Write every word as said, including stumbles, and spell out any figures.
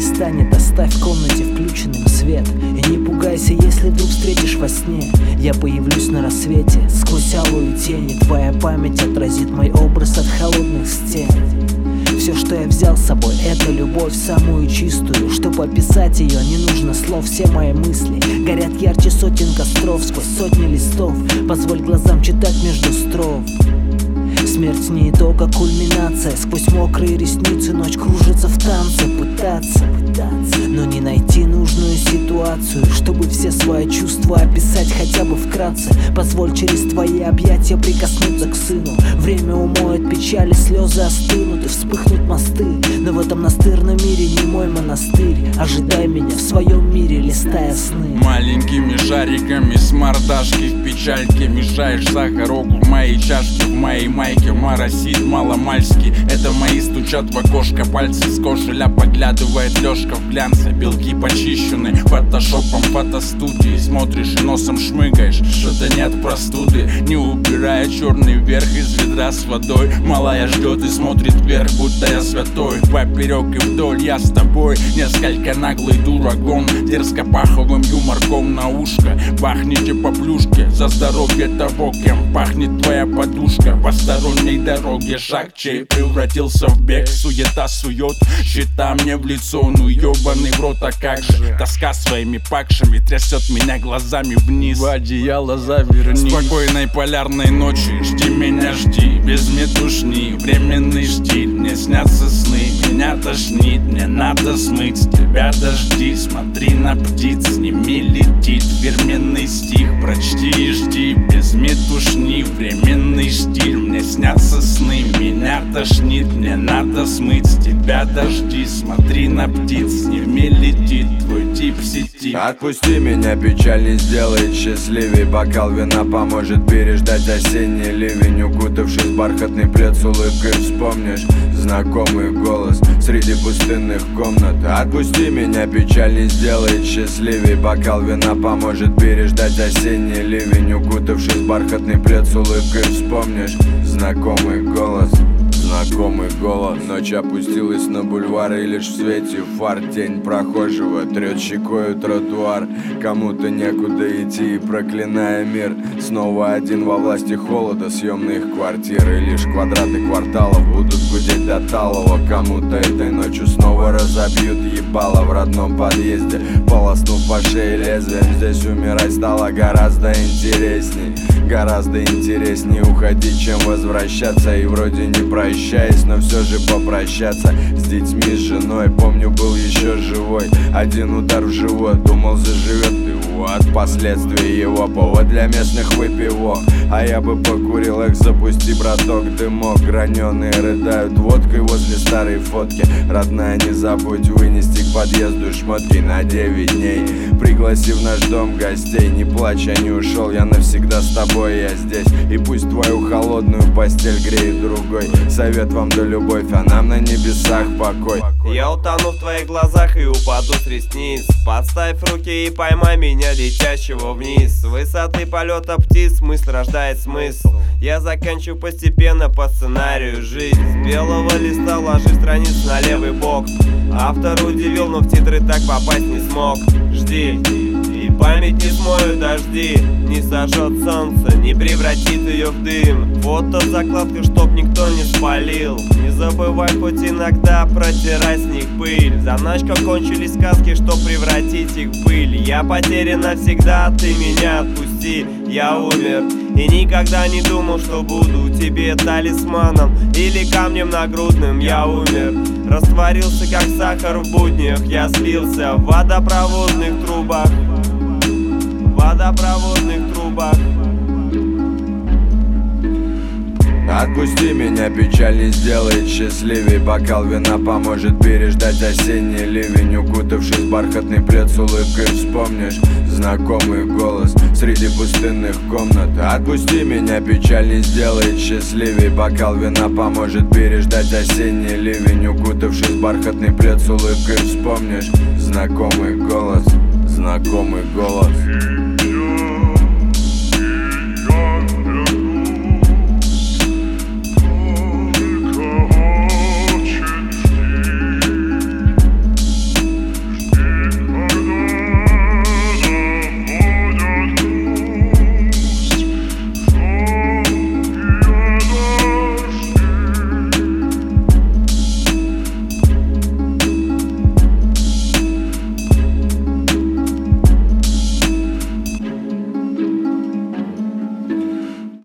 перестанет. Оставь в комнате включенным свет и не пугайся, если вдруг встретишь во сне. Я появлюсь на рассвете сквозь алую тень, и твоя память отразит мой образ от холодных стен. Все, что я взял с собой, это любовь самую чистую. Чтоб описать ее, не нужно слов. Все мои мысли горят ярче сотен костров. Сквозь сотни листов позволь глазам читать между строф. Смерть не итог, а кульминация. Сквозь мокрые ресницы ночь кружится в танце. Пытаться, пытаться, но не найти нужную ситуацию, чтобы все свои чувства описать хотя бы вкратце. Позволь через твои объятия прикоснуться к сыну. Время умоет печали, слезы остынут и вспыхнут мосты. Но в этом настырном мире не мой монастырь. Ожидай меня в своем мире, листая сны. Маленькими шариками с мордашки в печальке мешаешь сахарок в моей чашке, в моей майке моросит маломальски. Это мои стучат в окошко, пальцы с кошеля поглядывает Лёшка в глянце. Белки почищены фотошопом фотостудии. Смотришь и носом шмыгаешь, что-то нет простуды. Не убирая черный верх из ведра с водой. Малая ждет и смотрит вверх, будто я святой. Поперек и вдоль я с тобой, несколько наглый дураком, дерзко паховым юморком на ушко. Бахните по плюшке за здоровье того, кем пахнет твоя подушка. Посторонней дороге шаг, чей превратился в бег. Суета сует, счета мне в лицо. Ну ебаный в рот, а как же? Тоска своими пакшами трясет меня глазами вниз. В одеяло заверни. Спокойной полярной ночи, жди меня, жди. Без метушни, временный штиль. Мне снятся сны, меня тошнит. Мне надо смыть с тебя дожди. Смотри на птиц, с ними летит фирменный стих. Прочти и жди, без метушни, временный штиль. Мне снятся сны, меня тошнит. Мне надо смыть с тебя дожди. Смотри на птиц, с ними летит твой тип в сети. Отпусти меня, печаль не сделает счастливей. Бокал вина поможет переждать осенний ливень. Укутавшись в бархатный плед, с улыбкой вспомнишь знакомый голос среди пустынных комнат. Отпусти меня, печаль не сделает счастливей. Бокал вина поможет переждать осенний ливень. Укутавшись в бархатный плед, с улыбкой вспомнишь знакомый голос. Знакомый голос. Ночь опустилась на бульвар, и лишь в свете фар тень прохожего трет щекою тротуар. Кому-то некуда идти, проклиная мир. Снова один во власти холода съемных квартир. И лишь квадраты кварталов будут гудеть до талого. Кому-то этой ночью снова разобьют ебало в родном подъезде, полоснув по шее лезвием. Здесь умирать стало гораздо интересней. Гораздо интереснее уходить, чем возвращаться. И вроде не прощаясь, но все же попрощаться с детьми, с женой. Помню, был еще живой. Один удар в живот, думал, заживет и вот последствия его. Повод для местных выпивок. А я бы покурил, их запусти, браток, дымок. Граненые рыдают водкой возле старой фотки. Родная, не забудь вынести к подъезду шмотки на девять дней. Пригласив в наш дом гостей, не плачь, я не ушел, я навсегда с тобой, я здесь. И пусть твою холодную постель греет другой. Совет вам да любовь, а нам на небесах покой. Я утону в твоих глазах и упаду с ресниц. Подставь руки и поймай меня, летящего вниз. С высоты полета птиц мысль рождает смысл. Я заканчиваю постепенно по сценарию жизнь. С белого листа ложи страниц на левый бок. Автор удивил, но в титры так попасть не смог. Жди, и память не смоют дожди. Не сожжет солнце, не превратит ее в дым. Фото закладка, чтоб никто не спалил. Не забывай хоть иногда протирать с них пыль. Заначка кончились сказки, чтоб превратить их в пыль. Я потерян навсегда, ты меня отпусти. Я умер и никогда не думал, что буду тебе талисманом или камнем нагрудным. Я умер, растворился как сахар в буднях. Я слился в водопроводных трубах. В водопроводных трубах. Отпусти меня, печаль не сделает счастливей. Бокал вина поможет переждать осенний ливень. Укутавшись в бархатный плед, с улыбкой вспомнишь знакомый голос среди пустынных комнат. Отпусти меня, печаль не сделает счастливей. Бокал вина поможет переждать осенний ливень. Укутавшись в бархатный плед, с улыбкой вспомнишь знакомый голос. Знакомый голос.